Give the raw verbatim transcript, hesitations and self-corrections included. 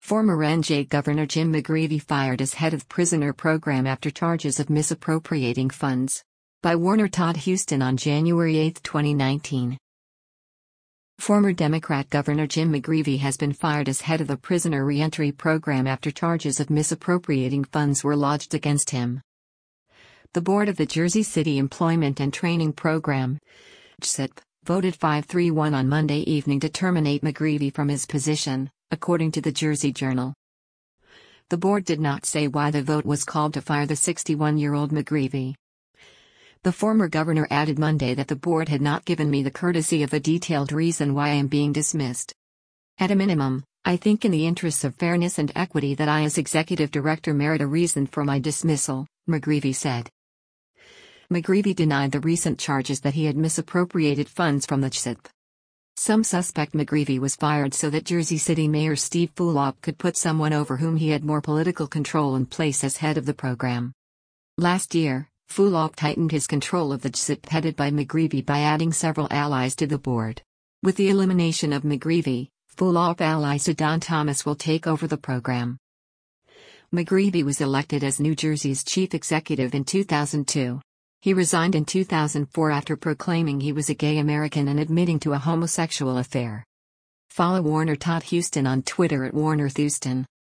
Former N J Governor Jim McGreevey fired as head of prisoner program after charges of misappropriating funds. By Warner Todd Huston on January eighth, twenty nineteen. Former Democrat Governor Jim McGreevey has been fired as head of the prisoner reentry program after charges of misappropriating funds were lodged against him. The board of the Jersey City Employment and Training Program, J C I P, voted five three one on Monday evening to terminate McGreevey from his position, according to the Jersey Journal. The board did not say why the vote was called to fire the sixty-one-year-old McGreevey. The former governor added Monday that the board had not given me the courtesy of a detailed reason why I am being dismissed. At a minimum, I think in the interests of fairness and equity that I as executive director merit a reason for my dismissal, McGreevey said. McGreevey denied the recent charges that he had misappropriated funds from the J C I P. Some suspect McGreevey was fired so that Jersey City Mayor Steve Fulop could put someone over whom he had more political control in place as head of the program. Last year, Fulop tightened his control of the J C I P headed by McGreevey by adding several allies to the board. With the elimination of McGreevey, Fulop ally Don Thomas will take over the program. McGreevey was elected as New Jersey's chief executive in two thousand two. He resigned in two thousand four after proclaiming he was a gay American and admitting to a homosexual affair. Follow Warner Todd Huston on Twitter at Warner Thuston.